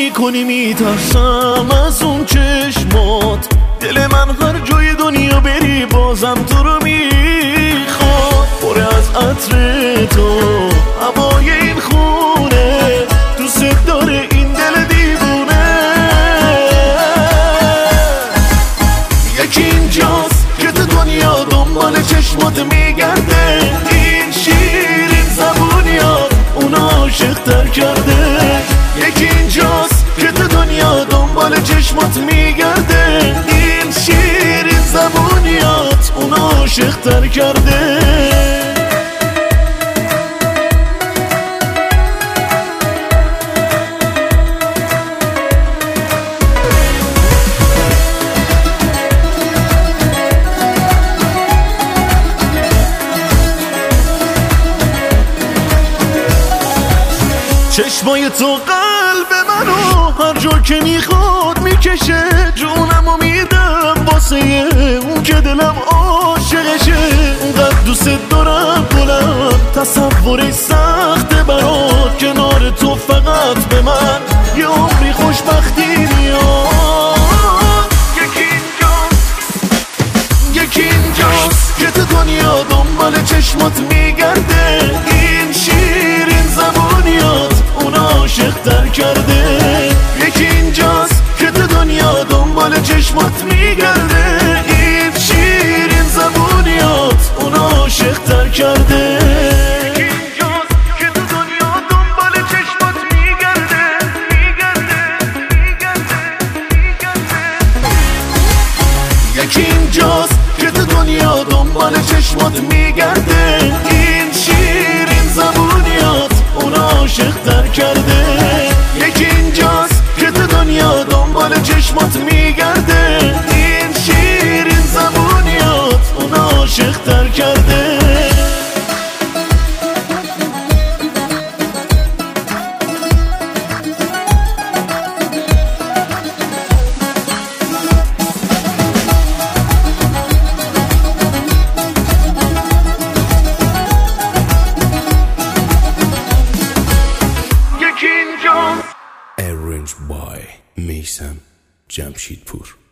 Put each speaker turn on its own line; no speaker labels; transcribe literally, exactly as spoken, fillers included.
میکنی میترسم از اون چشمات، دل من هر جای دنیا بری بازم تو رو میخواد. پر از عطر تو هوای این خونه، دوست داره این دل دیوونه. یکی اینجاست که تو دنیا دنبال چشمات میگرده، این شیرین زبونیات اون عاشق‌تر کرده. یکی اینجاست که تو دنیا دنبال چشمات میگرده، این شیرین زبونیات اون عاشق‌تر کرده. چشمای تو قلب منو هر جا که میخواد میکشه، جونمو میدم واسه اون که دلم عاشقشه. اونقدر دوست دارم گلم، تصورش سخته برات، کنار تو فقط به من یه عمری خوشبختی میاد. یکی اینجاست یکی اینجاست که تو دنیا دنبال چشمات میگرده، این شیرین زبونیات اون عاشق‌تر کرده. یکی اینجاست که تو دنیا دنبال چشمات میگرده، این شیرین زبونیات اون عاشق‌تر کرده. یکی اینجاست که تو دنیا دنبال چشمات میگرده میگرده میگرده میگرده. یکی اینجاست که تو دنیا دنبال چشمات میگرده، این شیرین زبونیات اون عاشق‌تر کرده. یکی اینجاست که تو دنیا دنبال چشمات میگرده، این شیرین زبونیات اون عاشق‌تر کرده.
Arranged by Meysem Jamshidpur.